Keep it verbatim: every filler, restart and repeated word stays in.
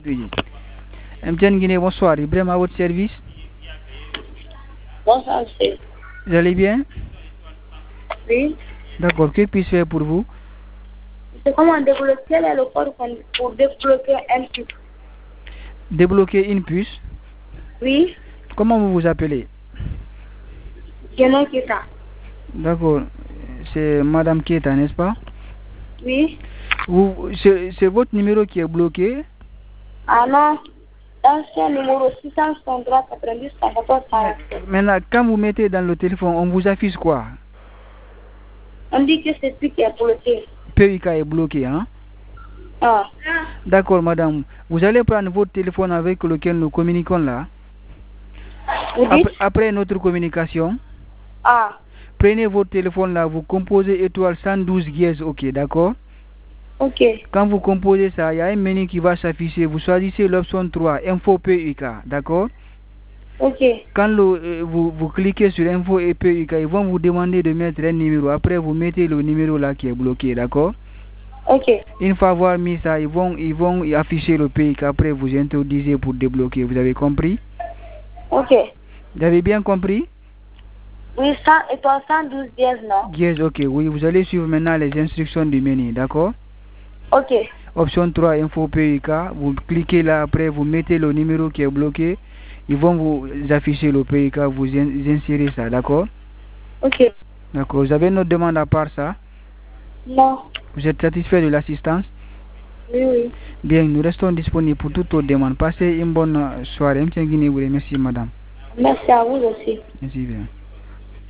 Oui. M T N Guinée, bonsoir. Ibrahim à votre service. Bonsoir, monsieur. Vous allez bien? Oui. D'accord, que puis-je faire pour vous? C'est comment débloquer le code pour débloquer un puce? Débloquer une puce? Oui. Comment vous vous appelez? Guénon Kita. D'accord, c'est Madame Keta, n'est-ce pas? Oui. C'est votre numéro qui est bloqué? Ah non, c'est le numéro six cent soixante-trois quatre-vingt-dix quarante-quatre quarante-sept. Maintenant, quand vous mettez dans le téléphone, on vous affiche quoi? On dit que c'est ce qui est bloqué. P U K est bloqué, hein? Ah. D'accord, madame. Vous allez prendre votre téléphone avec lequel nous communiquons là. Vous dites? Après, après notre communication, Ah. prenez votre téléphone là, vous composez étoile cent douze dièse, ok, d'accord? Ok. Quand vous composez ça, il y a un menu qui va s'afficher. Vous choisissez l'option trois, Info P U K, d'accord? Ok. Quand le, euh, vous, vous cliquez sur Info et P U K, ils vont vous demander de mettre un numéro. Après, vous mettez le numéro là qui est bloqué, d'accord? Ok. Une fois avoir mis ça, ils vont, ils vont afficher le P U K. Après, vous introduisez pour débloquer. Vous avez compris? Ok. Vous avez bien compris? Oui, cent, étoile cent douze dièse, non? Yes, ok. Oui, vous allez suivre maintenant les instructions du menu, d'accord? Ok. Option trois, Info P U K. Vous cliquez là, après, vous mettez le numéro qui est bloqué. Ils vont vous afficher le P U K, vous insérez ça, d'accord? Ok. D'accord. Vous avez une autre demande à part ça? Non. Vous êtes satisfait de l'assistance? Oui, oui. Bien, nous restons disponibles pour toutes vos demandes. Passez une bonne soirée. M T N Guinée vous remercie, madame. Merci à vous aussi. Merci bien.